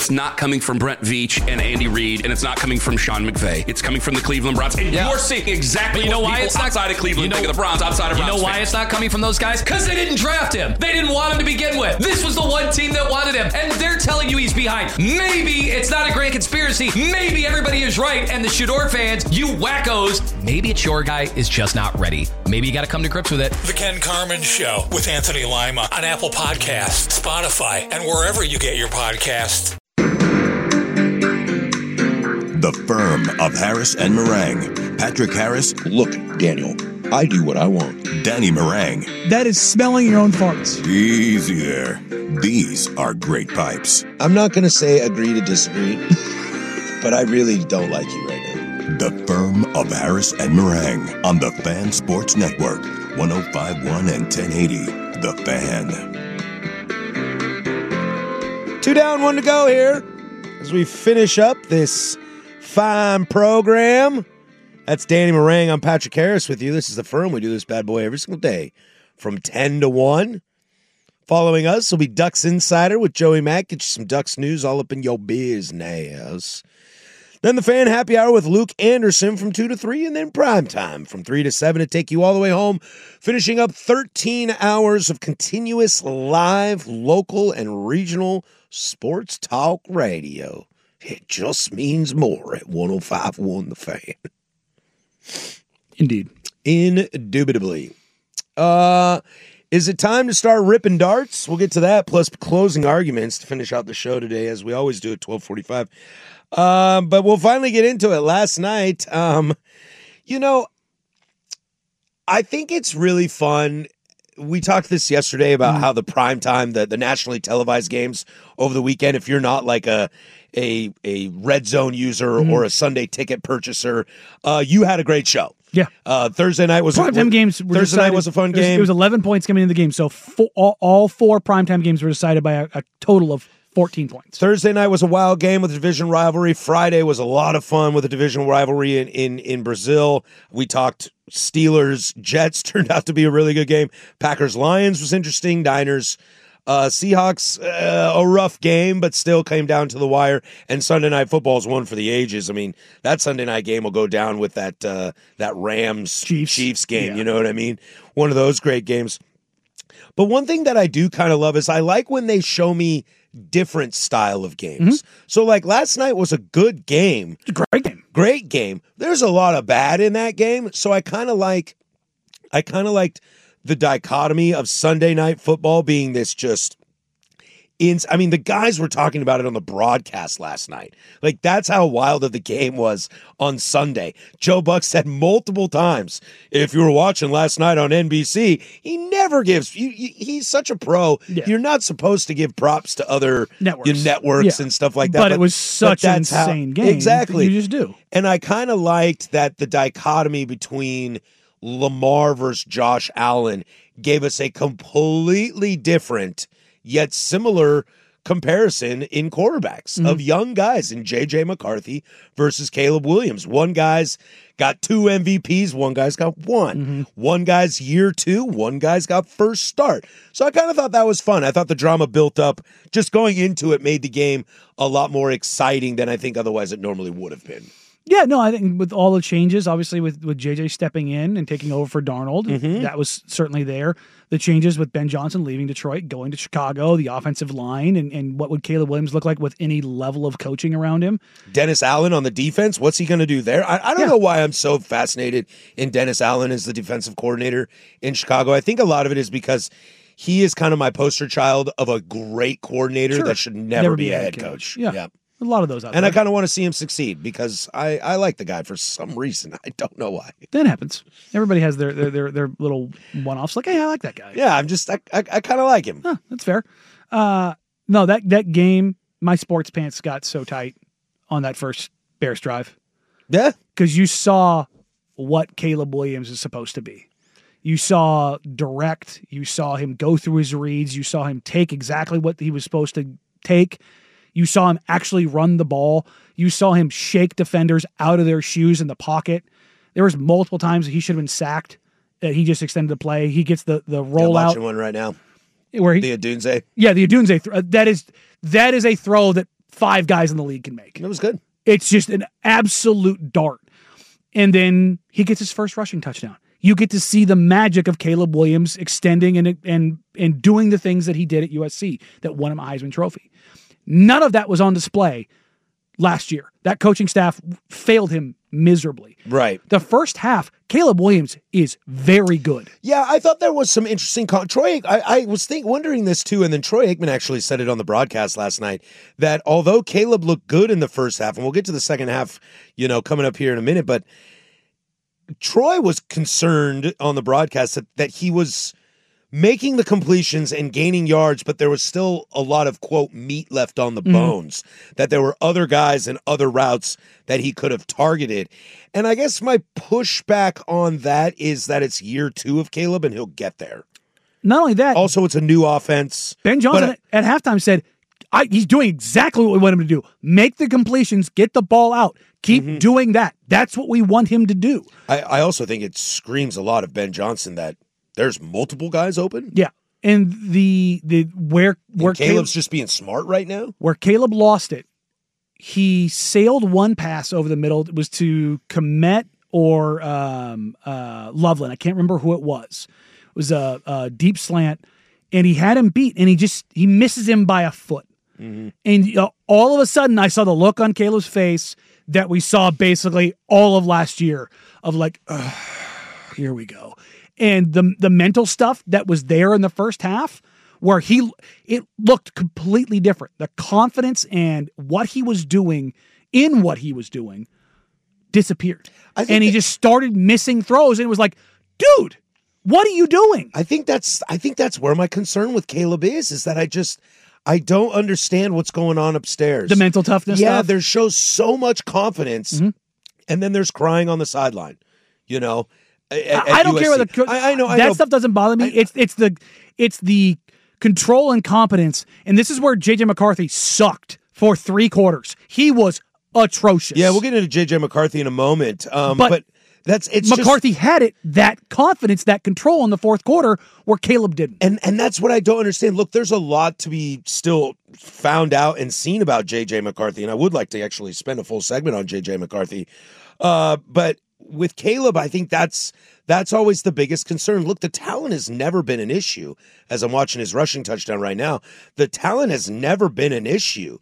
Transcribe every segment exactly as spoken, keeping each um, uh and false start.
it's not coming from Brent Veach and Andy Reid, and it's not coming from Sean McVay. It's coming from the Cleveland Browns. And yeah. you're seeing exactly but you know what why people it's not, outside of Cleveland you know, think of the Browns, outside of You Browns know why fans. it's not coming from those guys? Because they didn't draft him. They didn't want him to begin with. This was the one team that wanted him, and they're telling you he's behind. Maybe it's not a grand conspiracy. Maybe everybody is right, and the Shador fans, you wackos, maybe it's your guy is just not ready. Maybe you got to come to grips with it. The Ken Carman Show with Anthony Lima on Apple Podcasts, Spotify, and wherever you get your podcasts. The firm of Harris and Meringue. Patrick Harris. Look, Daniel, I do what I want. Danny Meringue. That is smelling your own farts. Easy there. These are great pipes. I'm not going to say agree to disagree, but I really don't like you right now. The firm of Harris and Meringue on the Fan Sports Network. one oh five point one and ten eighty. The Fan. Two down, one to go here as we finish up this fine program. That's Danny Meringue. I'm Patrick Harris with you. This is The Firm. We do this bad boy every single day from ten to one. Following us will be Ducks Insider with Joey Mack. Get you some Ducks news all up in your business. Then the Fan Happy Hour with Luke Anderson from two to three, and then Prime Time from three to seven to take you all the way home, finishing up thirteen hours of continuous live, local, and regional sports talk radio. It just means more at one oh five point one The Fan. Indeed. Indubitably. Uh, is it time to start ripping darts? We'll get to that, plus closing arguments to finish out the show today, as we always do at twelve forty-five. Um, but we'll finally get into it. Last night, um, you know, I think it's really fun. We talked this yesterday about mm. how the prime time, the, the nationally televised games over the weekend, if you're not like a a, a Red Zone user mm. or a Sunday ticket purchaser, uh, you had a great show. Yeah. Uh, Thursday night was primetime a, games. Were Thursday decided, night was a fun it was, game. It was eleven points coming into the game, so four, all, all four primetime games were decided by a, a total of fourteen points. Thursday night was a wild game with a division rivalry. Friday was a lot of fun with a division rivalry in, in, in Brazil. We talked Steelers, Jets turned out to be a really good game. Packers, Lions was interesting. Niners, uh, Seahawks, uh, a rough game, but still came down to the wire. And Sunday Night Football is one for the ages. I mean, that Sunday night game will go down with that uh, that Rams Chiefs, Chiefs game. Yeah. You know what I mean? One of those great games. But one thing that I do kind of love is I like when they show me different style of games. Mm-hmm. So like last night was a good game. It's a great game. Great game. There's a lot of bad in that game. So I kind of like, I kind of liked the dichotomy of Sunday Night Football being this just, in, I mean, the guys were talking about it on the broadcast last night. Like that's how wild of the game was on Sunday. Joe Buck said multiple times, if you were watching last night on N B C, he never gives, you, you, he's such a pro. Yeah. You're not supposed to give props to other networks, you know, networks yeah. and stuff like that. But, but it was such an insane how, game. Exactly. You just do. And I kind of liked that the dichotomy between Lamar versus Josh Allen gave us a completely different yet similar comparison in quarterbacks mm-hmm. of young guys in J J McCarthy versus Caleb Williams. One guy's got two M V Ps, one guy's got one. Mm-hmm. One guy's year two, one guy's got first start. So I kind of thought that was fun. I thought the drama built up. Just going into it made the game a lot more exciting than I think otherwise it normally would have been. Yeah, no, I think with all the changes, obviously with, with J J stepping in and taking over for Darnold, mm-hmm. that was certainly there. The changes with Ben Johnson leaving Detroit, going to Chicago, the offensive line, and, and what would Caleb Williams look like with any level of coaching around him? Dennis Allen on the defense, what's he going to do there? I, I don't yeah. know why I'm so fascinated in Dennis Allen as the defensive coordinator in Chicago. I think a lot of it is because he is kind of my poster child of a great coordinator sure. that should never, never be, be a head coach. coach. Yeah. yeah. A lot of those out and there. I kind of want to see him succeed because I, I like the guy for some reason. I don't know why. That happens. Everybody has their their their, their little one-offs. Like, hey, I like that guy. Yeah, I'm just, I I, I kind of like him. Huh, that's fair. Uh, no, that, that game, my sports pants got so tight on that first Bears drive. Yeah. Because you saw what Caleb Williams is supposed to be. You saw direct. You saw him go through his reads. You saw him take exactly what he was supposed to take. You saw him actually run the ball. You saw him shake defenders out of their shoes in the pocket. There was multiple times that he should have been sacked, that he just extended the play. He gets the the rollout. I'm watching one right now. Where he, the Odunze. Yeah, the Odunze. Th- that is that is a throw that five guys in the league can make. It was good. It's just an absolute dart. And then he gets his first rushing touchdown. You get to see the magic of Caleb Williams extending and and and doing the things that he did at U S C that won him a Heisman Trophy. None of that was on display last year. That coaching staff failed him miserably. Right. The first half, Caleb Williams is very good. Yeah, I thought there was some interesting. Con- Troy, I, I was think wondering this too, and then Troy Aikman actually said it on the broadcast last night that although Caleb looked good in the first half, and we'll get to the second half, you know, coming up here in a minute, but Troy was concerned on the broadcast that, that he was making the completions and gaining yards, but there was still a lot of, quote, meat left on the mm-hmm. bones, that there were other guys and other routes that he could have targeted. And I guess my pushback on that is that it's year two of Caleb and he'll get there. Not only that. Also, it's a new offense. Ben Johnson I, at halftime said, I, he's doing exactly what we want him to do. Make the completions, get the ball out. Keep mm-hmm. doing that. That's what we want him to do. I, I also think it screams a lot of Ben Johnson that there's multiple guys open. Yeah. And the the where where and Caleb's Caleb, just being smart right now. Where Caleb lost it, he sailed one pass over the middle. It was to Kmet or um, uh, Loveland. I can't remember who it was. It was a, a deep slant, and he had him beat, and he just he misses him by a foot. Mm-hmm. And you know, all of a sudden, I saw the look on Caleb's face that we saw basically all of last year of like, here we go. And the the mental stuff that was there in the first half, where he it looked completely different. The confidence and what he was doing in what he was doing disappeared. And he that, just started missing throws, and it was like, dude, what are you doing? I think that's I think that's where my concern with Caleb is, is that I just I don't understand what's going on upstairs. The mental toughness yeah, stuff? there shows so much confidence, mm-hmm. and then there's crying on the sideline, you know? At, at I don't U S C. care whether the, I, I know I that know. stuff doesn't bother me. I, it's it's the it's the control and competence, and this is where J J McCarthy sucked for three quarters. He was atrocious. Yeah, we'll get into J J McCarthy in a moment, um, but, but that's it's McCarthy just, had it that confidence, that control in the fourth quarter, where Caleb didn't. And and that's what I don't understand. Look, there's a lot to be still found out and seen about J J McCarthy, and I would like to actually spend a full segment on J J McCarthy, uh, but. With Caleb, I think that's that's always the biggest concern. Look, the talent has never been an issue. As I'm watching his rushing touchdown right now, the talent has never been an issue.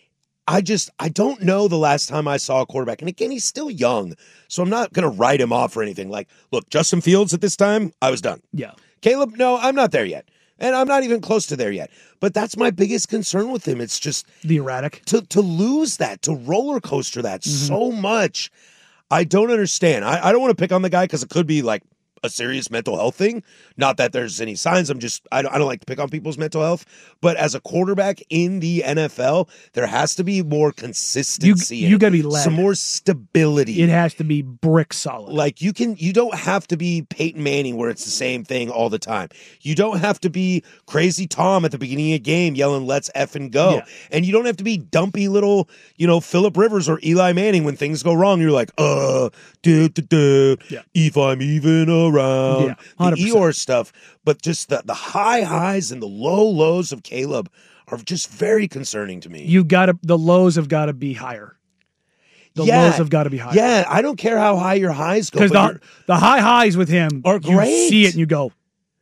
I just, I don't know the last time I saw a quarterback. And again, he's still young, so I'm not going to write him off or anything. Like, look, Justin Fields at this time, I was done. Yeah. Caleb, no, I'm not there yet. And I'm not even close to there yet. But that's my biggest concern with him. It's just the erratic. To, to lose that, to roller coaster that mm-hmm. so much. I don't understand. I, I don't want to pick on the guy because it could be like a serious mental health thing. Not that there's any signs. I'm just, I don't, I don't like to pick on people's mental health. But as a quarterback in the N F L, there has to be more consistency. You, you got to be led. Some more stability. It has to be brick solid. Like you can, you don't have to be Peyton Manning where it's the same thing all the time. You don't have to be Crazy Tom at the beginning of a game yelling, let's effing go. Yeah. And you don't have to be dumpy little, you know, Phillip Rivers or Eli Manning when things go wrong. You're like, uh, duh, duh, duh, yeah. if I'm even around. Yeah, the Eeyore stuff, but just the, the high highs and the low lows of Caleb are just very concerning to me. You gotta the lows have got to be higher. The yeah, lows have got to be higher. Yeah, I don't care how high your highs go. Because the, the high highs with him are great. You see it and you go,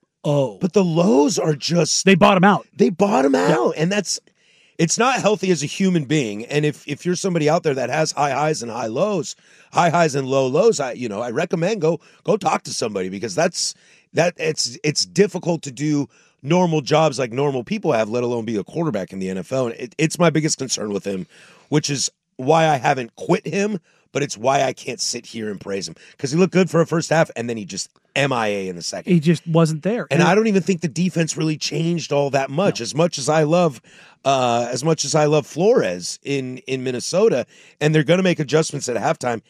oh. But the lows are just they bottom out. They bottom out, yeah. And that's it's not healthy as a human being. And if if you're somebody out there that has high highs and high lows, high highs and low lows, I you know I recommend go go talk to somebody because that's that it's it's difficult to do normal jobs like normal people have, let alone be a quarterback in the N F L. And it, it's my biggest concern with him, which is why I haven't quit him, but it's why I can't sit here and praise him because he looked good for a first half and then he just M I A in the second. He just wasn't there, and, and I don't even think the defense really changed all that much. No. As much as I love, uh, as much as I love Flores in in Minnesota, and they're going to make adjustments at halftime.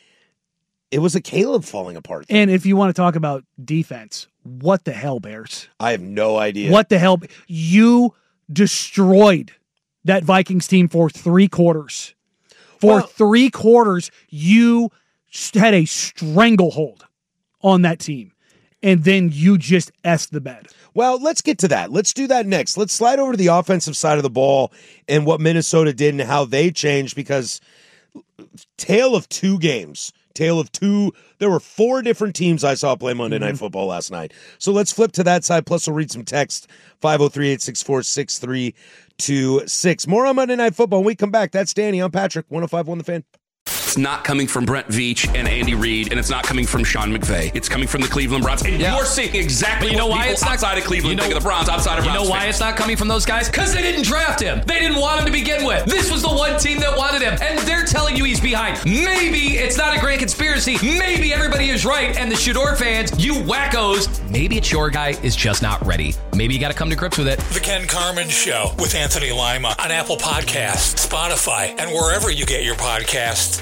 It was a Caleb falling apart. Thing. And if you want to talk about defense, what the hell, Bears? I have no idea. What the hell? You destroyed that Vikings team for three quarters. For well, three quarters, you had a stranglehold on that team. and then you just S the bed. Well, let's get to that. Let's do that next. Let's slide over to the offensive side of the ball and what Minnesota did and how they changed, because tale of two games, tale of two, there were four different teams I saw play Monday mm-hmm. Night Football last night. So let's flip to that side, plus we'll read some text, five oh three, eight six four, six three two six. More on Monday Night Football when we come back. That's Danny. I'm Patrick, one oh five point one The Fan. It's not coming from Brent Veach and Andy Reid, and it's not coming from Sean McVay. It's coming from the Cleveland Browns. And yeah. you're seeing exactly you know what why people it's not, outside of Cleveland you know, think of the Browns, outside of You Browns know why fans. it's not coming from those guys? Because they didn't draft him. They didn't want him to begin with. This was the one team that wanted him, and they're telling you he's behind. Maybe it's not a grand conspiracy. Maybe everybody is right, and the Shador fans, you wackos, maybe it's your guy is just not ready. Maybe you got to come to grips with it. The Ken Carman Show with Anthony Lima on Apple Podcasts, Spotify, and wherever you get your podcasts.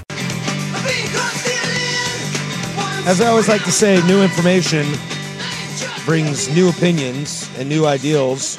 As I always like to say, new information brings new opinions and new ideals.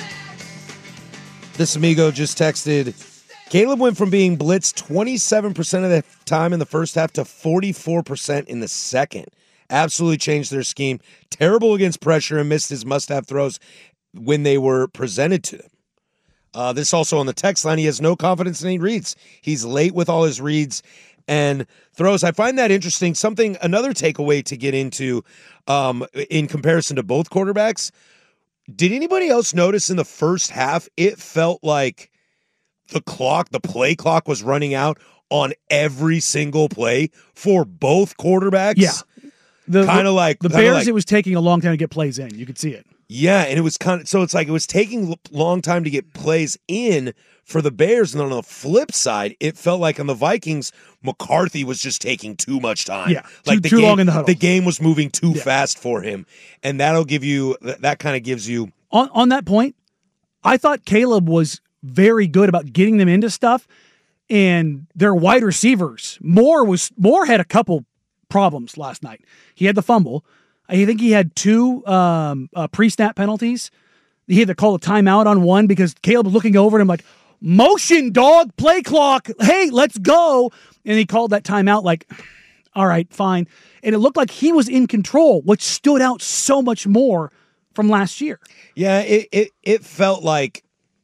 This amigo just texted, Caleb went from being blitzed twenty-seven percent of the time in the first half to forty-four percent in the second. Absolutely changed their scheme. Terrible against pressure and missed his must-have throws when they were presented to him. Uh, this also on the text line, he has no confidence in any reads. He's late with all his reads and throws. I find that interesting. Something, another takeaway to get into um, in comparison to both quarterbacks. Did anybody else notice in the first half, it felt like the clock, the play clock was running out on every single play for both quarterbacks? Yeah. Kind of like the Bears, like, it was taking a long time to get plays in. You could see it. Yeah, and it was kind of, so it's like it was taking a long time to get plays in for the Bears, and on the flip side, it felt like on the Vikings, McCarthy was just taking too much time. Yeah, like too, the too game, long in the huddle. The game was moving too yeah. fast for him, and that'll give you, that kind of gives you. On, on that point, I thought Caleb was very good about getting them into stuff, and their wide receivers, Moore was, Moore had a couple problems last night. He had the fumble. I think he had two um, uh, pre-snap penalties. He had to call a timeout on one because Caleb was looking over at him like, motion, dog, play clock. Hey, let's go. And he called that timeout like, all right, fine. And it looked like he was in control, which stood out so much more from last year. Yeah, it it, it felt like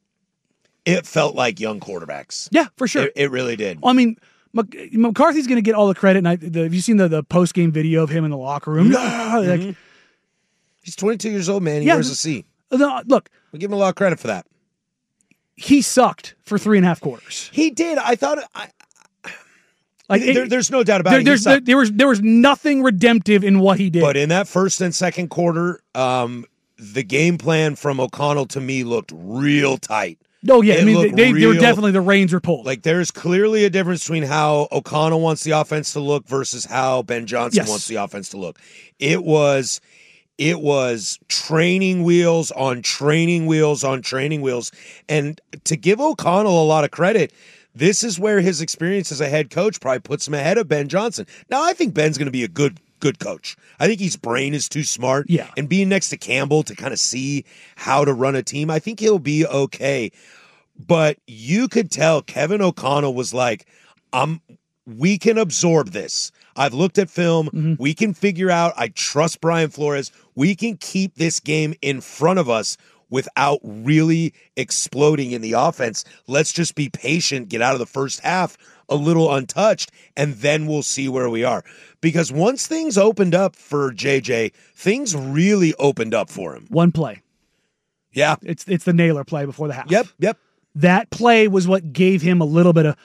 it felt like young quarterbacks. Yeah, for sure. It, it really did. I mean, McCarthy's going to get all the credit. And I, the, have you seen the, the post-game video of him in the locker room? Mm-hmm. Like, he's twenty-two years old, man. He yeah, wears a C. No, look. We give him a lot of credit for that. He sucked for three and a half quarters. He did. I thought... I, like there, it, there's no doubt about there, it. There's, there, there, was, there was nothing redemptive in what he did. But in that first and second quarter, um, the game plan from O'Connell to me looked real tight. Oh, yeah. It I mean, they, they, real, they were definitely, the reins were pulled. Like, there's clearly a difference between how O'Connell wants the offense to look versus how Ben Johnson yes. wants the offense to look. It was, it was training wheels on training wheels on training wheels. And to give O'Connell a lot of credit, this is where his experience as a head coach probably puts him ahead of Ben Johnson. Now, I think Ben's going to be a good good coach. I think his brain is too smart. Yeah. And being next to Campbell to kind of see how to run a team, I think he'll be okay. But you could tell Kevin O'Connell was like, um, we can absorb this. I've looked at film. Mm-hmm. We can figure out. I trust Brian Flores. We can keep this game in front of us without really exploding in the offense. Let's just be patient, get out of the first half a little untouched, and then we'll see where we are. Because once things opened up for J J, things really opened up for him. One play. Yeah. It's it's the Naylor play before the half. Yep, yep. That play was what gave him a little bit of,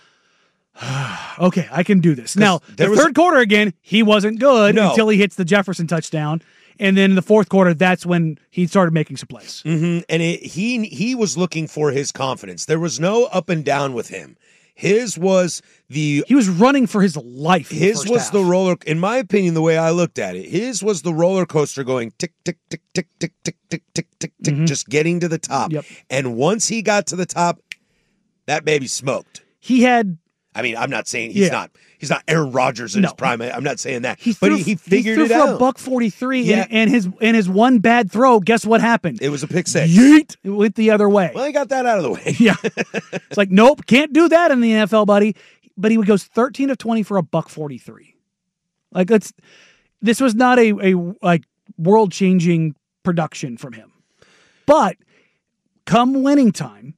okay, I can do this. Now, the third a, quarter again, he wasn't good no. until he hits the Jefferson touchdown. And then in the fourth quarter, that's when he started making some plays. Mm-hmm. And it, he he was looking for his confidence. There was no up and down with him. His was the... He was running for his life. His the was half. the roller... In my opinion, the way I looked at it, his was the roller coaster going tick, tick, tick, tick, tick, tick, tick, tick, tick, tick, mm-hmm. just getting to the top. Yep. And once he got to the top, that baby smoked. He had... I mean, I'm not saying he's yeah. not he's not Aaron Rodgers in no. his prime. I'm not saying that. He but threw, he, he figured he threw it for out. a buck forty-three, yeah. and, and his and his one bad throw, guess what happened? It was a pick six. Yeet! It went the other way. Well, he got that out of the way. yeah. It's like, nope, can't do that in the N F L, buddy. But he goes thirteen of twenty for a buck forty-three. Like, let's, this was not a, a like world-changing production from him. But come winning time,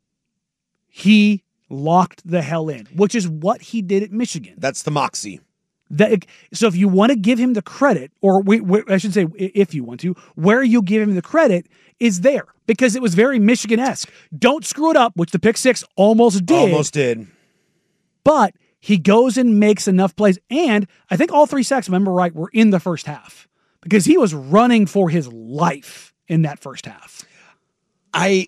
he locked the hell in, which is what he did at Michigan. That's the moxie. That, so if you want to give him the credit, or we, we, I should say if you want to, where you give him the credit is there, because it was very Michigan-esque. Don't screw it up, which the pick six almost did. Almost did. But he goes and makes enough plays, and I think all three sacks, if I remember right, were in the first half, because he was running for his life in that first half. I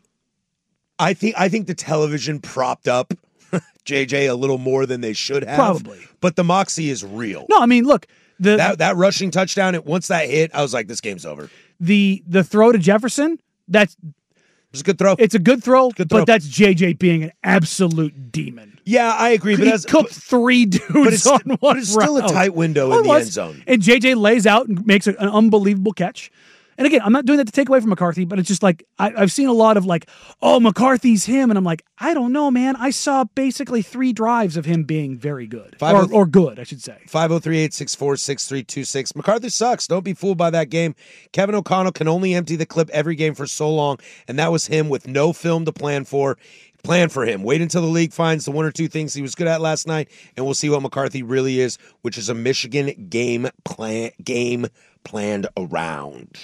I think I think the television propped up J J a little more than they should have. Probably. But the moxie is real. No, I mean, look. The, that that rushing touchdown, once that hit, I was like, this game's over. The the throw to Jefferson, that's it's a good throw. It's a good throw, good throw. But that's J J being an absolute demon. Yeah, I agree. But he as, cooked but, three dudes but it's, on one but it's still route. a tight window oh, in the was. end zone. And J J lays out and makes a, an unbelievable catch. And again, I'm not doing that to take away from McCarthy, but it's just like, I, I've seen a lot of like, oh, McCarthy's him. And I'm like, I don't know, man. I saw basically three drives of him being very good. Or, or good, I should say. five oh three, eight six four, six three two six. McCarthy sucks. Don't be fooled by that game. Kevin O'Connell can only empty the clip every game for so long, and that was him with no film to plan for. Plan for him. Wait until the league finds the one or two things he was good at last night, and we'll see what McCarthy really is, which is a Michigan game plan game planned around.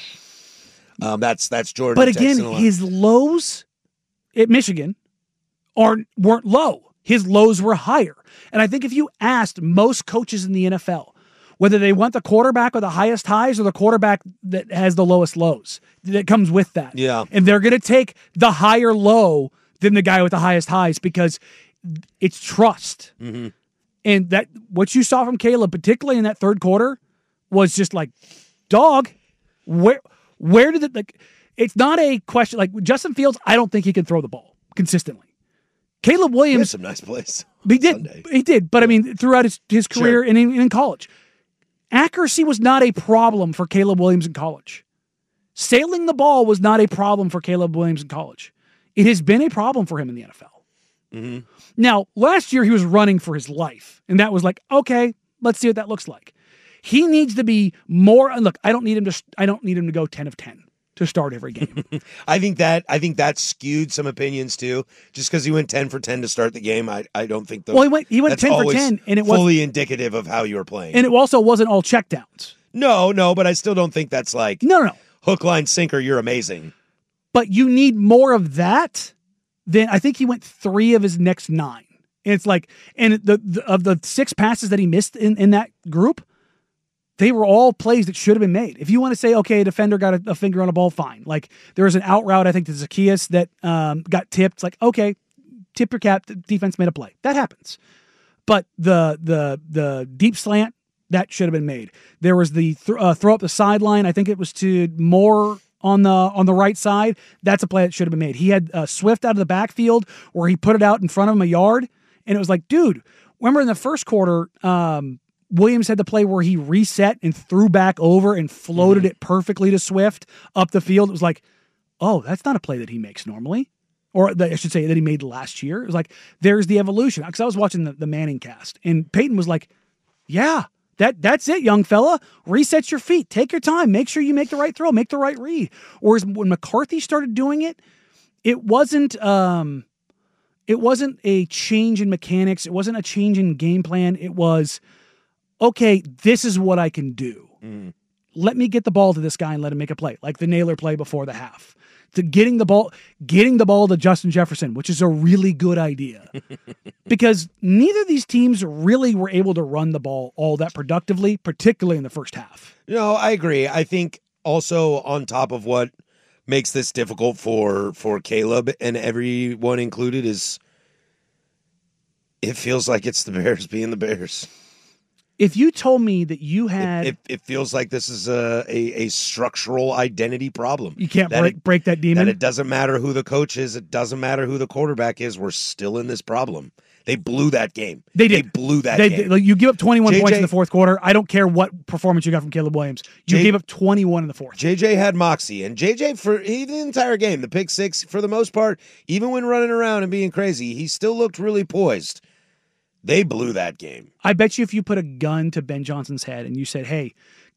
Um, that's that's Jordan. But again, his lows at Michigan aren't weren't low. His lows were higher. And I think if you asked most coaches in the N F L whether they want the quarterback with the highest highs or the quarterback that has the lowest lows, that comes with that. Yeah. And they're going to take the higher low than the guy with the highest highs because it's trust. Mm-hmm. And that what you saw from Caleb, particularly in that third quarter, was just like, dog, where where did it like it's not a question like Justin Fields, I don't think he can throw the ball consistently. Caleb Williams he had some nice plays. He did. Sunday. He did, but I mean throughout his, his career Sure. and in, in college. Accuracy was not a problem for Caleb Williams in college. Sailing the ball was not a problem for Caleb Williams in college. It has been a problem for him in the N F L. Mm-hmm. Now, last year he was running for his life, and that was like, okay, let's see what that looks like. He needs to be more. And look, I don't need him to. I don't need him to go ten of ten to start every game. I think that I think that skewed some opinions too. Just because he went ten for ten to start the game, I I don't think. Those, well, he went he went ten for ten, and it was fully indicative of how you were playing. And it also wasn't all checkdowns. No, no, but I still don't think that's like no, no, no. hook, line, sinker. You're amazing. But you need more of that than I think he went three of his next nine. And it's like, and the, the of the six passes that he missed in, in that group, they were all plays that should have been made. If you want to say, okay, a defender got a, a finger on a ball, fine. Like there was an out route, I think, to Zacchaeus that um, got tipped. It's like, okay, tip your cap. The defense made a play. That happens. But the the the deep slant, that should have been made. There was the th- uh, throw up the sideline. I think it was to Moore on the on the right side. That's a play that should have been made. He had uh, Swift out of the backfield where he put it out in front of him a yard. And it was like, dude, remember in the first quarter, um, Williams had the play where he reset and threw back over and floated mm-hmm. it perfectly to Swift up the field. It was like, oh, that's not a play that he makes normally. Or that, I should say that he made last year. It was like, there's the evolution. Because I was watching the, the Manning cast, and Peyton was like, yeah, that that's it, young fella. Reset your feet. Take your time. Make sure you make the right throw. Make the right read. Whereas when McCarthy started doing it, it wasn't... Um, It wasn't a change in mechanics. It wasn't a change in game plan. It was, okay, this is what I can do. Mm. Let me get the ball to this guy and let him make a play, like the Naylor play before the half. To getting the ball, getting the ball to Justin Jefferson, which is a really good idea. Because neither of these teams really were able to run the ball all that productively, particularly in the first half. No, I agree. I think also on top of what makes this difficult for for Caleb and everyone included is it feels like it's the Bears being the Bears. If you told me that you had... It, it, it feels like this is a, a, a structural identity problem. You can't that break it, break that demon? That it doesn't matter who the coach is. It doesn't matter who the quarterback is. We're still in this problem. They blew that game. They did. They blew that they game. Did. Like, you give up twenty-one J J, points in the fourth quarter. I don't care what performance you got from Caleb Williams. You J, gave up twenty-one in the fourth. J J had moxie. And J J, for even the entire game, the pick six, for the most part, even when running around and being crazy, he still looked really poised. They blew that game. I bet you if you put a gun to Ben Johnson's head and you said, hey,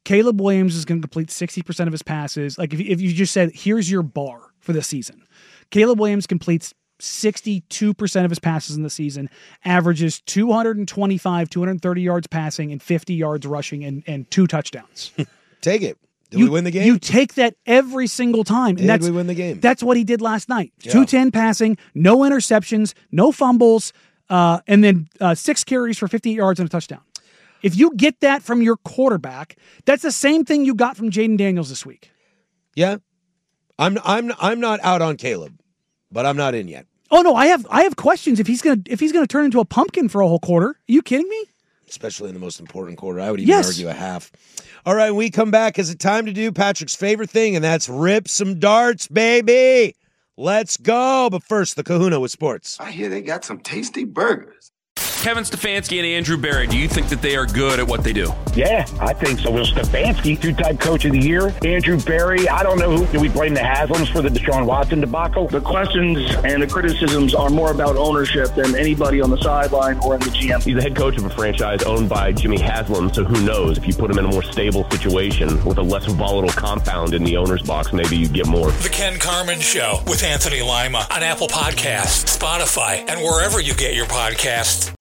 Caleb Williams is going to complete sixty percent of his passes. Like if, if you just said, here's your bar for the season. Caleb Williams completes sixty-two percent of his passes in the season, averages two twenty-five, two thirty yards passing and fifty yards rushing and, and two touchdowns. Take it. Did you, we win the game? You take that every single time. And Did that's, we win the game? That's what he did last night. Yeah. two ten passing, no interceptions, no fumbles, uh, and then uh, six carries for fifty yards and a touchdown. If you get that from your quarterback, that's the same thing you got from Jaden Daniels this week. Yeah. I'm I'm I'm not out on Caleb, but I'm not in yet. Oh no, I have I have questions if he's gonna if he's gonna turn into a pumpkin for a whole quarter. Are you kidding me? Especially in the most important quarter. I would even Yes. argue a half. All right, when we come back, is it time to do Patrick's favorite thing, and that's rip some darts, baby. Let's go. But first, the Kahuna with sports. I hear they got some tasty burgers. Kevin Stefanski and Andrew Berry, do you think that they are good at what they do? Yeah, I think so. Will Stefanski, two-time coach of the year. Andrew Berry, I don't know who. Do we blame the Haslams for the Deshaun Watson debacle? The questions and the criticisms are more about ownership than anybody on the sideline or in the G M. He's the head coach of a franchise owned by Jimmy Haslam, so who knows? If you put him in a more stable situation with a less volatile compound in the owner's box, maybe you get more. The Ken Carman Show with Anthony Lima on Apple Podcasts, Spotify, and wherever you get your podcasts.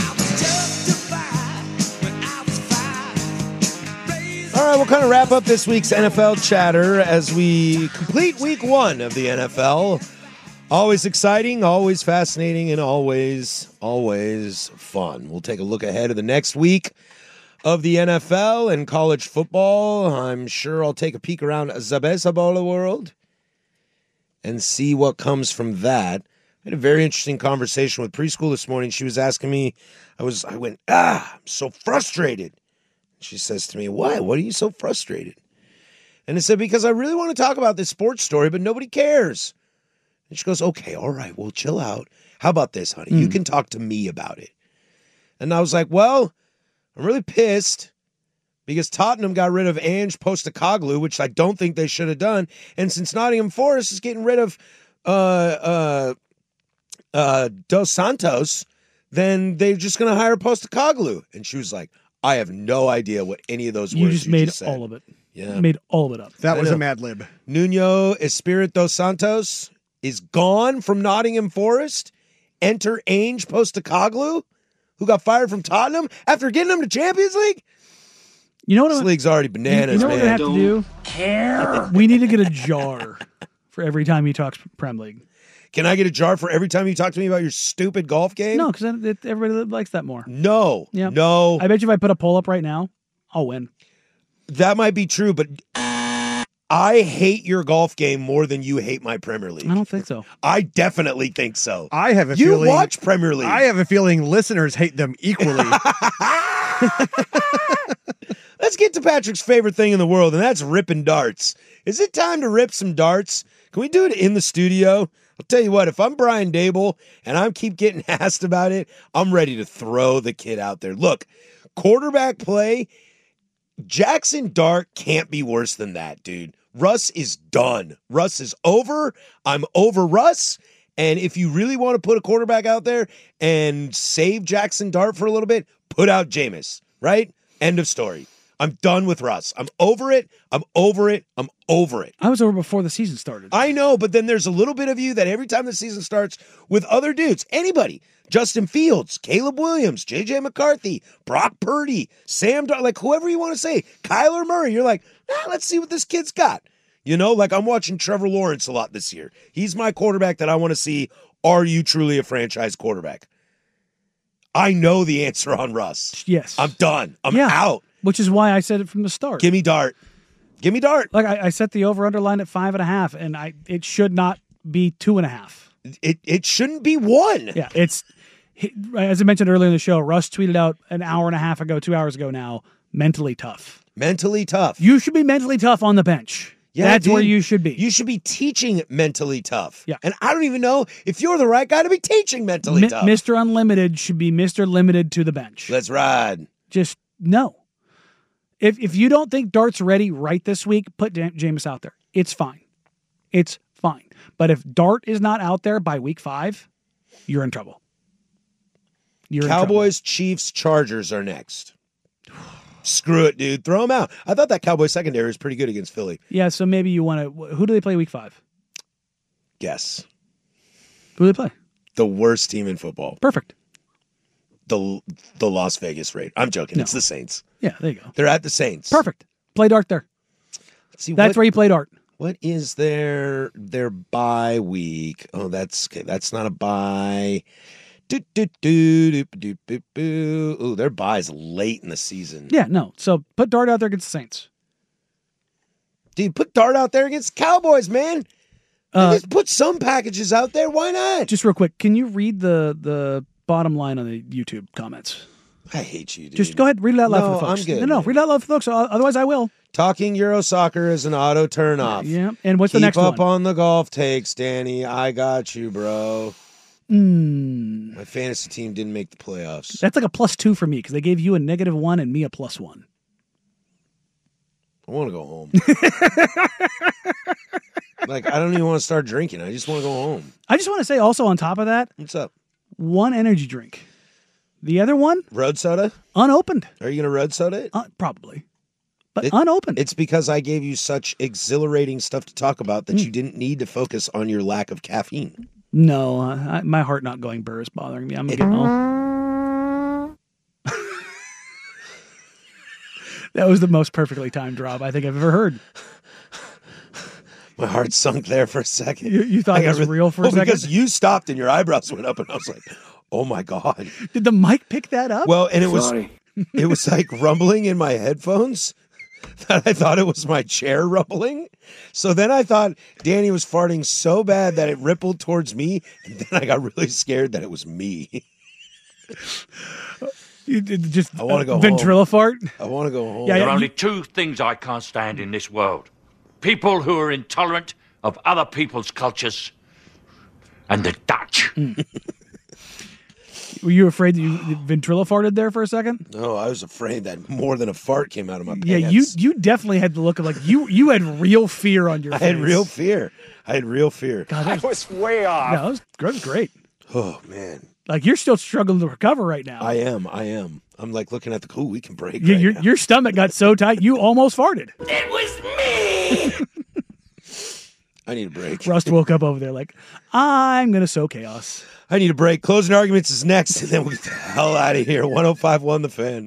All right, we'll kind of wrap up this week's N F L chatter as we complete week one of the N F L. Always exciting, always fascinating, and always, always fun. We'll take a look ahead of the next week of the N F L and college football. I'm sure I'll take a peek around the baseball world and see what comes from that. I had a very interesting conversation with preschool this morning. She was asking me, I was, I went, ah, I'm so frustrated. She says to me, why? What are you so frustrated? And I said, because I really want to talk about this sports story, but nobody cares. And she goes, okay, all right, well, chill out. How about this, honey? Mm. You can talk to me about it. And I was like, well, I'm really pissed because Tottenham got rid of Ange Postecoglou, which I don't think they should have done. And since Nottingham Forest is getting rid of uh, uh, uh, Dos Santos, then they're just going to hire Postecoglou. And she was like, I have no idea what any of those you words just you made just said. all of it. Yeah, you made all of it up. That I was know. a Mad Lib. Nuno Espirito Santos is gone from Nottingham Forest. Enter Ange Postecoglou, who got fired from Tottenham after getting them to Champions League. You know what? This I'm, league's already bananas, you know man. what I have Don't to do? Care. We need to get a jar for every time he talks Prem League. Can I get a jar for every time you talk to me about your stupid golf game? No, because everybody likes that more. No. Yeah. No. I bet you if I put a poll up right now, I'll win. That might be true, but I hate your golf game more than you hate my Premier League. I don't think so. I definitely think so. I have a you feeling. You watch Premier League. I have a feeling listeners hate them equally. Let's get to Patrick's favorite thing in the world, and that's ripping darts. Is it time to rip some darts? Can we do it in the studio? I'll tell you what, if I'm Brian Dable and I keep getting asked about it, I'm ready to throw the kid out there. Look, quarterback play, Jackson Dart can't be worse than that, dude. Russ is done. Russ is over. I'm over Russ. And if you really want to put a quarterback out there and save Jackson Dart for a little bit, put out Jameis, right? End of story. I'm done with Russ. I'm over it. I'm over it. I'm over it. I was over before the season started. I know, but then there's a little bit of you that every time the season starts with other dudes, anybody, Justin Fields, Caleb Williams, J J McCarthy, Brock Purdy, Sam, Dar- like whoever you want to say, Kyler Murray, you're like, ah, let's see what this kid's got. You know, like I'm watching Trevor Lawrence a lot this year. He's my quarterback that I want to see. Are you truly a franchise quarterback? I know the answer on Russ. Yes. I'm done. I'm yeah. out. Which is why I said it from the start. Give me Dart. Give me Dart. Like I, I set the over underline at five and a half, and I it should not be two and a half. It it shouldn't be one. Yeah, it's as I mentioned earlier in the show. Russ tweeted out an hour and a half ago, two hours ago now. Mentally tough. Mentally tough. You should be mentally tough on the bench. Yeah, that's dude, where you should be. You should be teaching mentally tough. Yeah, and I don't even know if you're the right guy to be teaching mentally M- tough. Mister Unlimited should be Mister Limited to the bench. Let's ride. Just no. If if you don't think Dart's ready right this week, put Jam- Jameis out there. It's fine. It's fine. But if Dart is not out there by week five, you're in trouble. You're Cowboys, in trouble. Chiefs, Chargers are next. Screw it, dude. Throw them out. I thought that Cowboy secondary was pretty good against Philly. Yeah, so maybe you want to. Who do they play week five? Guess. Who do they play? The worst team in football. Perfect. The the Las Vegas Raiders. I'm joking. No. It's the Saints. Yeah, there you go. They're at the Saints. Perfect. Play Dart there. Let's see, that's what, where you play Dart. What is their their bye week? Oh, that's okay. That's not a bye. Do, do, do, do, do, do, do. Ooh, their bye is late in the season. Yeah, no. So put Dart out there against the Saints. Dude, put Dart out there against Cowboys, man. Uh, Just put some packages out there. Why not? Just real quick, can you read the the bottom line on the YouTube comments? I hate you, dude. Just go ahead, read it out loud No, for the folks. I'm good, No, no, man. read it out loud for the folks. Otherwise, I will. Talking Euro soccer is an auto turn off. Yeah, and what's Keep the next up one? on the golf takes, Danny. I got you, bro. Mm, My fantasy team didn't make the playoffs. that's like a plus two for me because they gave you a negative one and me a plus one. I want to go home. Like, I don't even want to start drinking. I just want to go home. I just want to say also on top of that, What's up? one energy drink. The other one, Road soda? unopened. Are you going to road soda it? Uh, probably. But It- unopened. It's because I gave you such exhilarating stuff to talk about that you didn't need to focus on your lack of caffeine. No, I, my heart not going burr is bothering me. I'm getting all. That was the most perfectly timed drop I think I've ever heard. My heart sunk there for a second. You, you thought I it got was really- real for a well, second? because you stopped and your eyebrows went up, and I was like, "Oh my god!" Did the mic pick that up? Well, and it was Sorry. it was like rumbling in my headphones that I thought it was my chair rumbling. So then I thought Danny was farting so bad that it rippled towards me, and then I got really scared that it was me. You did just I wanna go home. ventriloquist. I want to go home. Yeah, There yeah, are only you- two things I can't stand in this world. People who are intolerant of other people's cultures and the Dutch. Were you afraid that you ventriloquisted there for a second? No, I was afraid that more than a fart came out of my pants. Yeah, you you definitely had the look of like you you had real fear on your I face. had real fear. I had real fear. God, that was, way off. yeah, that was, that was great. Oh man, Like you're still struggling to recover right now. I am. I am. I'm like looking at the cool. We can break. You- right your now. your stomach got so tight you almost farted. It was me! I need a break. Rust woke up over there like, I'm gonna sow chaos. I need a break. Closing arguments is next, and then we'll get the hell out of here. one oh five point one The Fan.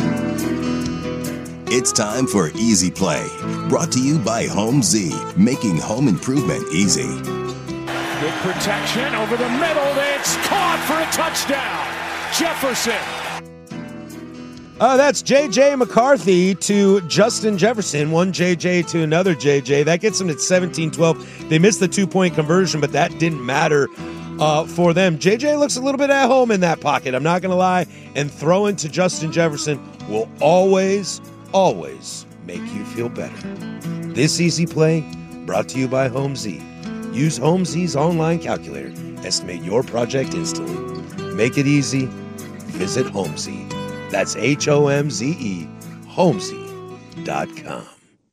It's time for Easy Play, brought to you by Home Z, making home improvement easy. Good protection over the middle. It's caught for a touchdown. Jefferson. Uh, that's J J McCarthy to Justin Jefferson. One J J to another J J. That gets them at seventeen twelve. They missed the two-point conversion, but that didn't matter uh, for them. J J looks a little bit at home in that pocket. I'm not going to lie. And throwing to Justin Jefferson will always, always make you feel better. This Easy Play brought to you by Home Z. Use Home Z's online calculator. Estimate your project instantly. Make it easy. Visit Home Z. That's H O M Z E, homez dot com.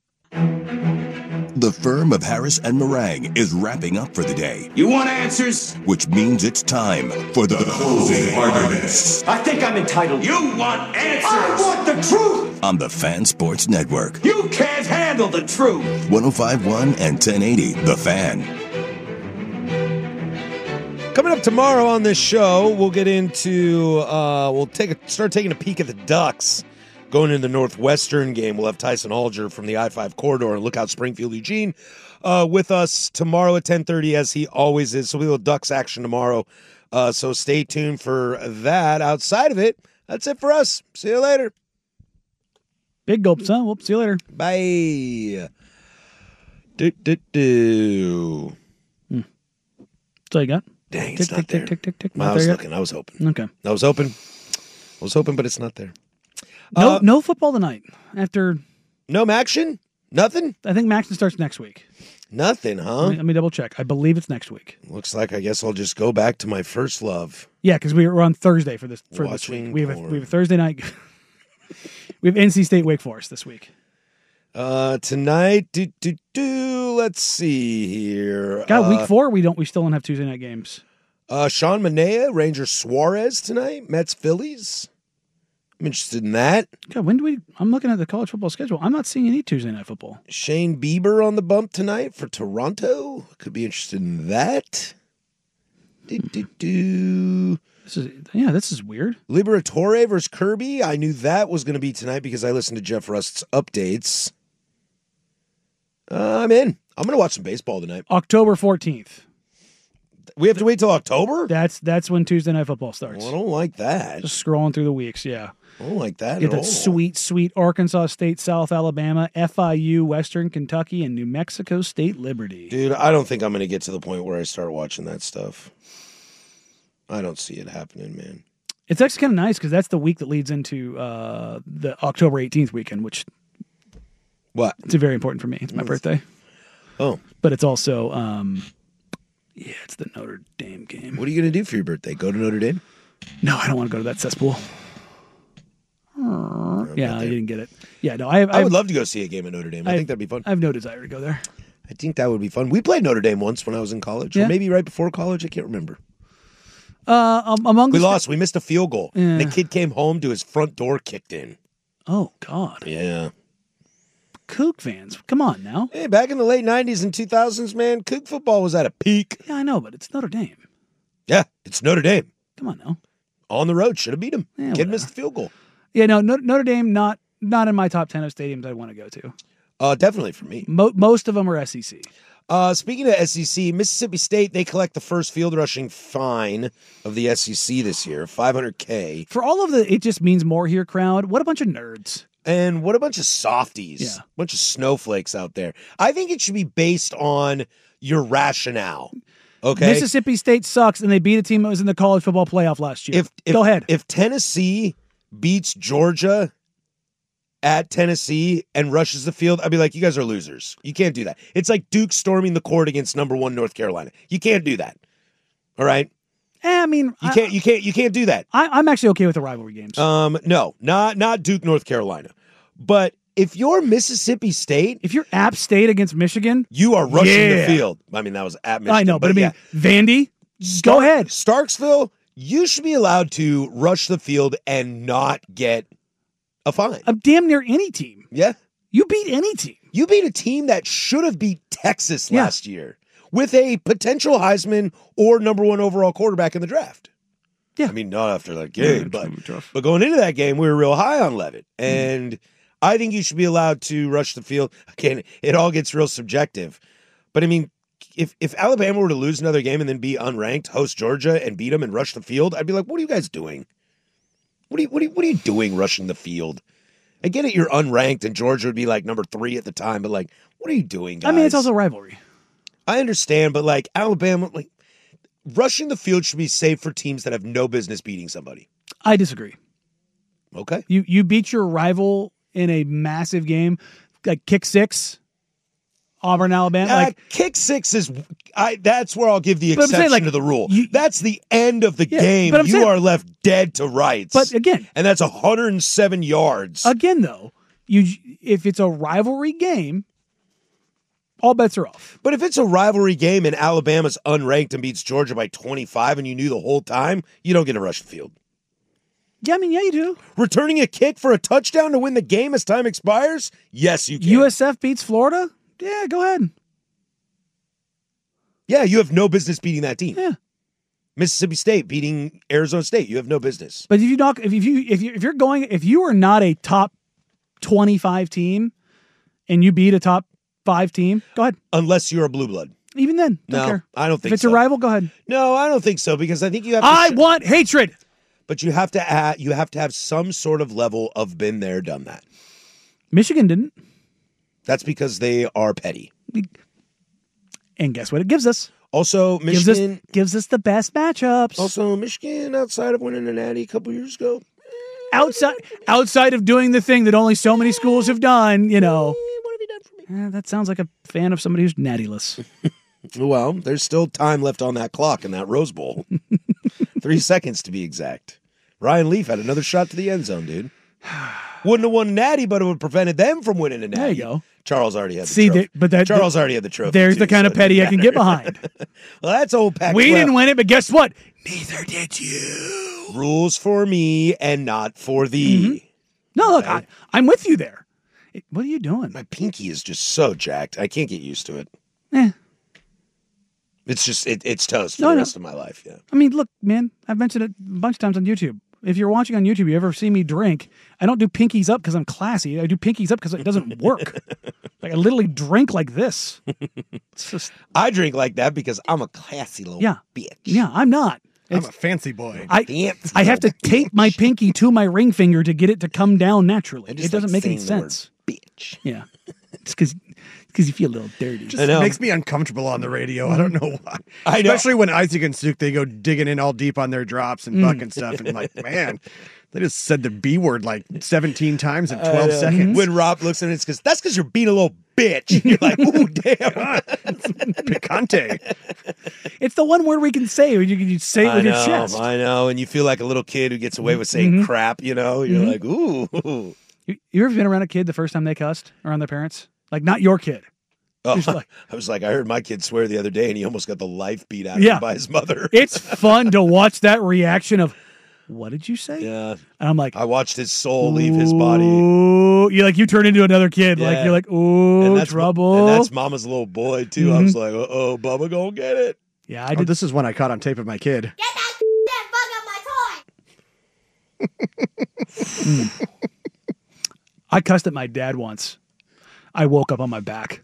The firm of Harris and Meringue is wrapping up for the day, You want answers? which means it's time for the closing arguments I think I'm entitled. You want answers? I want the truth. on the Fan Sports Network. You can't handle the truth. one oh five point one and ten eighty The Fan. Coming up tomorrow on this show, we'll get into, uh, we'll take a, start taking a peek at the Ducks going into the Northwestern game. We'll have Tyson Alger from the I five corridor and Lookout Springfield Eugene uh, with us tomorrow at ten thirty, as he always is. So we will Ducks action tomorrow. Uh, so stay tuned for that. Outside of it, that's it for us. See you later. Big gulps, huh? Whoop, see you later. Bye. Do, do, do. That's all you got? Dang, Tick, it's not tick, there. tick, tick, tick, tick. I Not was there yet? looking. I was hoping. Okay. I was hoping. I was hoping, but it's not there. No, Uh, no football tonight. After No action? Nothing? I think Maxton starts next week. Nothing, Let huh? me, let me double check. I believe it's next week. Looks like I guess I'll just go back to my first love. Yeah, because we we're on Thursday for this for this Watching week. We have a, porn. we have a Thursday night. We have N C State Wake Forest this week. Uh, tonight, do, do, do, let's see here. Got uh, week four. We don't. We still don't have Tuesday night games. Uh, Sean Manea, Ranger Suarez tonight. Mets, Phillies. I'm interested in that. God, when do we? I'm looking at the college football schedule. I'm not seeing any Tuesday night football. Shane Bieber on the bump tonight for Toronto. Could be interested in that. Do, do, do. This is yeah, this is weird. Liberatore versus Kirby. I knew that was going to be tonight because I listened to Jeff Rust's updates. Uh, I'm in. I'm going to watch some baseball tonight. October fourteenth. We have to wait till October? That's that's when Tuesday night football starts. Well, I don't like that. Just scrolling through the weeks, yeah. I don't like that Get at that all. sweet, sweet Arkansas State, South Alabama, F I U, Western Kentucky, and New Mexico State Liberty. Dude, I don't think I'm going to get to the point where I start watching that stuff. I don't see it happening, man. It's actually kind of nice because that's the week that leads into uh, the October eighteenth weekend, which what? It's very important for me. It's my birthday. Oh. But it's also, um, yeah, it's the Notre Dame game. What are you going to do for your birthday? Go to Notre Dame? No, I don't want to go to that cesspool. Yeah, I didn't get it. Yeah, no, I have, I would love to go see a game at Notre Dame. I, I think that'd be fun. I have no desire to go there. I think that would be fun. We played Notre Dame once when I was in college, Yeah. or maybe right before college. I can't remember. Uh, um, among We the lost. We missed a field goal. Yeah. And the kid came home to his front door kicked in. Oh, God. Yeah. Kook fans, come on now. Hey, back in the late nineties and two thousands, man, Kook football was at a peak. Yeah, I know, but it's Notre Dame. Yeah, it's Notre Dame. Come on now. On the road, should have beat him. Yeah, Kid whatever. missed the field goal. Yeah, no, Notre Notre Dame, not not in my top ten of stadiums I want to go to. Uh, definitely for me. Mo- most of them are S E C. Uh, speaking of S E C, Mississippi State, they collect the first field rushing fine of the S E C this year, five hundred K. For all of the it just means more here crowd, what a bunch of nerds. And what a bunch of softies. Yeah. A bunch of snowflakes out there. I think it should be based on your rationale. Okay. Mississippi State sucks, and they beat a team that was in the college football playoff last year. If, if Go ahead. If Tennessee beats Georgia at Tennessee and rushes the field, I'd be like, you guys are losers. You can't do that. It's like Duke storming the court against number one North Carolina. You can't do that. All right. Eh, I mean, You I, can't. You can't. You can't do that. I, I'm actually okay with the rivalry games. Um, no, not not Duke, North Carolina. But if you're Mississippi State, if you're App State against Michigan, you are rushing yeah. the field. I mean, that was at Michigan. I know, but, I mean, yeah. Vandy, Stark- go ahead. Starksville, you should be allowed to rush the field and not get a fine. I'm damn near any team. Yeah. You beat any team. You beat a team that should have beat Texas Yeah. last year with a potential Heisman or number one overall quarterback in the draft. Yeah. I mean, not after that game, Yeah, but, it's tough. but going into that game, we were real high on Levitt. And mm. I think you should be allowed to rush the field. Again, it all gets real subjective. But I mean, if, if Alabama were to lose another game and then be unranked, host Georgia and beat them and rush the field, I'd be like, what are you guys doing? What are you, what are you, what are you doing rushing the field? I get it, you're unranked, and Georgia would be like number three at the time, but like, what are you doing, guys? I mean, it's also rivalry. I understand, but like Alabama, like rushing the field should be safe for teams that have no business beating somebody. I disagree. Okay. You you beat your rival in a massive game, like kick six, Auburn, Alabama. Uh, like kick six is, I. That's where I'll give the But I'm saying, exception like, to the rule. you- that's the end of the Yeah, game. but I'm You saying- are left dead to rights. But again- and that's one hundred seven yards. again, though, you if it's a rivalry game, all bets are off. But if it's a rivalry game and Alabama's unranked and beats Georgia by twenty-five and you knew the whole time, you don't get to rush the field. Yeah, I mean, yeah, you do. Returning a kick for a touchdown to win the game as time expires? Yes, you can. U S F beats Florida? Yeah, go ahead. Yeah, you have no business beating that team. Yeah. Mississippi State beating Arizona State. You have no business. But if you knock, if you if you if you're going, if you are not a top twenty-five team and you beat a top five team, go ahead. Unless you're a blue blood. Even then, don't No, care. I don't think If it's so. a rival, go ahead. No, I don't think so because I think you have to I sh- want hatred. But you have to add, you have to have some sort of level of been there, done that. Michigan didn't. That's because they are petty. And guess what it gives us? Also, Gives Michigan us, gives us the best matchups. Also, Michigan, outside of winning a natty a couple years ago, outside outside of doing the thing that only so many schools have done, you know. What have you done for me? Eh, that sounds like a fan of somebody who's nattyless. Well, there's still time left on that clock in that Rose Bowl. Three seconds to be exact. Ryan Leaf had another shot to the end zone, dude. Wouldn't have won natty, but it would have prevented them from winning a natty. There you go. Charles already had the See, trophy. that, but that Charles already had the trophy. There's too, the kind so of it petty I didn't can get matter. behind. Well, that's old Pac We twelve. didn't win it, but guess what? Neither did you. Rules for me and not for thee. Mm-hmm. No, look, I, I'm with you there. It, what are you doing? My pinky is just so jacked. I can't get used to it. Eh. It's just, it, it's toast for No, the no. rest of my life, yeah. I mean, look, man, I've mentioned it a bunch of times on YouTube. If you're watching on YouTube, you ever see me drink, I don't do pinkies up because I'm classy. I do pinkies up because it doesn't work. Like I literally drink like this. It's just, I drink like that because I'm a classy little yeah, bitch. Yeah, I'm not. I'm It's- a fancy boy. I Fancy I have to little tape my pinky to my ring finger to get it to come down naturally. I It just doesn't like make any saying the word sense. bitch. Yeah, it's because because you feel a little dirty. Just I know. makes me uncomfortable on the radio. I don't know why. I know. Especially when Isaac and Suk, they go digging in all deep on their drops and fucking stuff. And I'm like, man, they just said the B word like seventeen times in twelve I know. seconds. When Rob looks at it, it's because that's because you're being a little bitch. You're like, ooh, damn. Picante. It's the one word we can say. You can you say it I with know, your chest. I know. And you feel like a little kid who gets away with saying Mhm. crap, you know? You're Mhm. like, ooh. You, you ever been around a kid the first time they cussed around their parents? Like not your kid. Oh, Just like- I was like, I heard my kid swear the other day and he almost got the life beat out of Yeah. him by his mother. It's fun to watch that reaction of, what did you say? Yeah. And I'm like, I watched his soul leave his body. Ooh, you like you turn into another kid. Like Yeah. you're like, ooh, And that's, trouble. and that's mama's little boy, too. I Mhm. was like, uh oh, Bubba gonna get it. yeah, I Oh, did. this is one I caught on tape of my kid. I cussed at my dad once. I woke up on my back.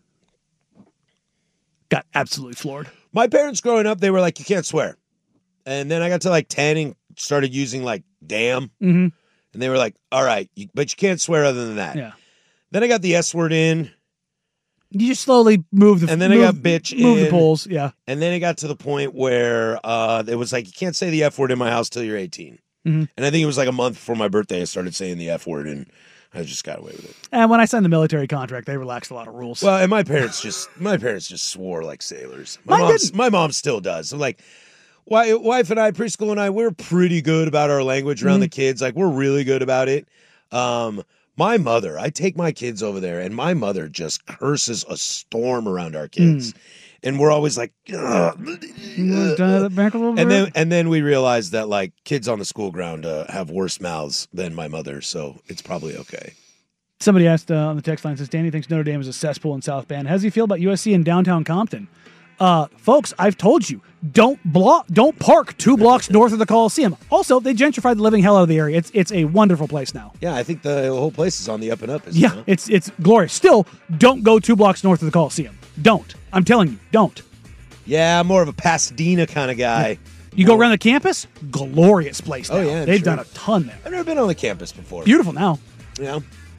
Got absolutely floored. My parents growing up, they were like, you can't swear. And then I got to like ten and started using like damn. Mm-hmm. And they were like, all right, you, but you can't swear other than that. Yeah. Then I got the S word in. You just slowly move the And then I move, got bitch move in. the poles. Yeah. And then it got to the point where uh, it was like, you can't say the F word in my house till you're eighteen. Mhm. And I think it was like a month before my birthday, I started saying the F word, and I just got away with it. And when I signed the military contract, they relaxed a lot of rules. Well, and my parents just my parents just swore like sailors. My Mine mom, didn't. my mom still does. I'm like, wi- wife and I, preschool and I, we're pretty good about our language around Mhm. the kids. Like we're really good about it. Um, my mother, I take my kids over there, and my mother just curses a storm around our kids, and we're always like, ugh. You wanna dial that back a little And bit? then and then we realized that like kids on the school ground uh, have worse mouths than my mother, so it's probably okay. Somebody asked uh, on the text line, says, Danny thinks Notre Dame is a cesspool in South Bend. How does he feel about U S C in downtown Compton? Uh, folks, I've told you, don't block, don't park two blocks north of the Coliseum. Also, they gentrified the living hell out of the area. It's it's a wonderful place now. Yeah, I think the whole place is on the up and up. Isn't Yeah, it? it's it's glorious. Still, don't go two blocks north of the Coliseum. Don't. I'm telling you, don't. Yeah, I'm more of a Pasadena kind of guy. You go around the campus, glorious place now. Oh, yeah, They've true. done a ton there. I've never been on the campus before. Beautiful now. Yeah.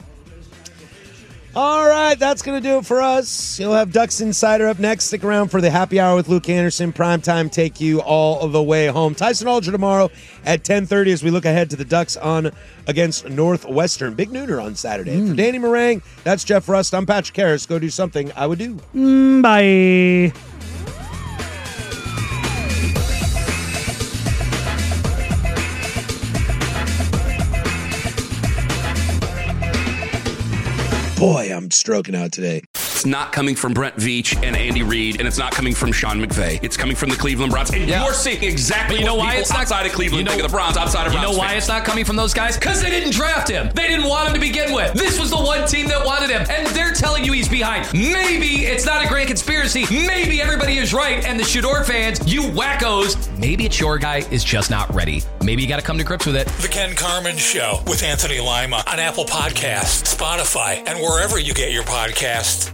All right, that's going to do it for us. You'll have Ducks Insider up next. Stick around for the happy hour with Luke Anderson. Primetime take you all the way home. Tyson Alger tomorrow at ten thirty as we look ahead to the Ducks on against Northwestern. Big nooner on Saturday. Mm. For Danny Meringue, that's Jeff Rust. I'm Patrick Harris. Go do something I would do. Mm, bye. Boy, I'm stroking out today. It's not coming from Brent Veach and Andy Reid, and it's not coming from Sean McVay. It's coming from the Cleveland Browns. And Yeah. you're seeing exactly But you know what why people it's not- outside of Cleveland you know- think of the Browns, outside of You Browns know why fans. it's not coming from those guys? Because they didn't draft him. They didn't want him to begin with. This was the one team that wanted him, and they're telling you he's behind. Maybe it's not a grand conspiracy. Maybe everybody is right, and the Shador fans, you wackos, maybe it's your guy is just not ready. Maybe you got to come to grips with it. The Ken Carmen Show with Anthony Lima on Apple Podcasts, Spotify, and wherever you get your podcasts.